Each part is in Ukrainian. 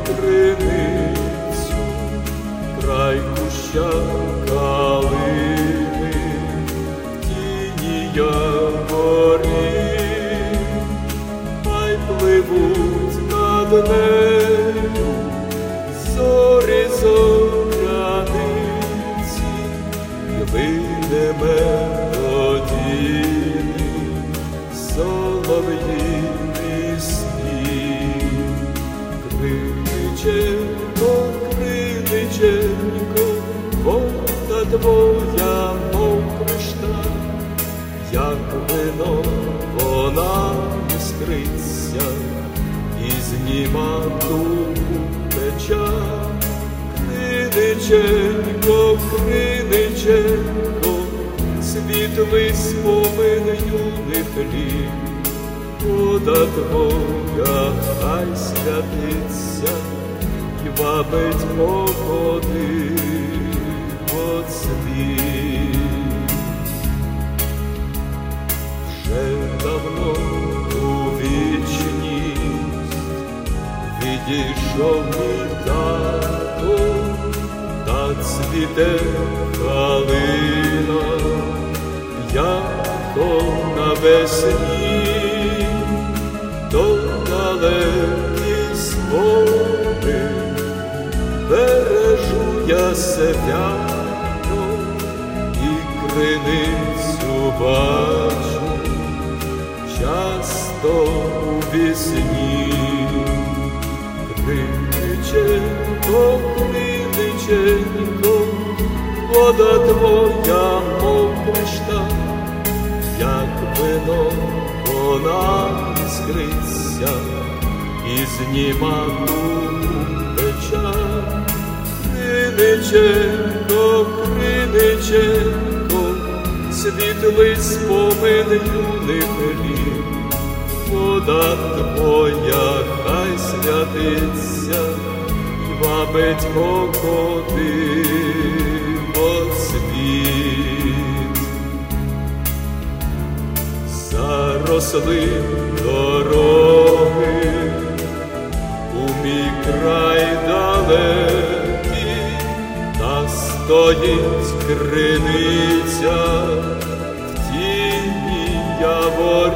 криницю, край куща калини, тіні яворі, хай пливуть над нею зорі зоряниці, і лине мелодійний солов'їний спів. Криниченько, криниченько, вода твоя, мов кришталь, як вино вона іскриться, і зніма думу печаль. Криниченько, криниченько, світлий спомин юних літ, вода твоя хай святиться і вабить походи от світ. Вже давно у вічність відійшов мій тато, та цвіте калина, яко навесні, то далекий спомин бережу я свято, і криницю бачу часто у вісні. Криниченько, криниченько, вода твоя, мов кришталь, як вино вона іскриться, і зніма думу печаль. Криниченько, криниченько, світлий спомин юних літ, вода твоя хай святиться і вабить походи от світ. Заросли дороги у мій край далекий, та стоїть криниця в тіні яворів,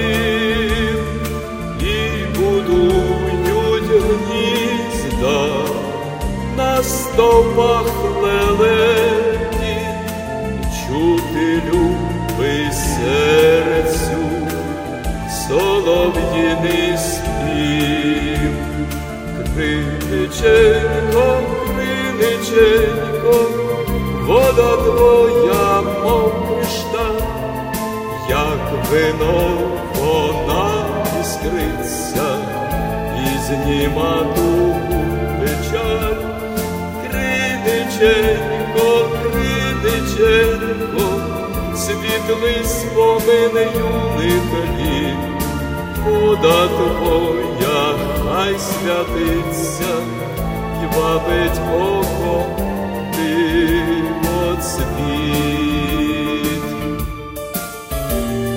і будують гнізда на стовпах лелеки, чути любий серцю солов'їний спів. Криниченько, криниченько, вода твоя, мов кришталь, як вино вона іскриться, і зніма думу печаль. Криниченько, криниченько, світлий спомин юних літ, вода твоя хай святиться і вабить походи от світ.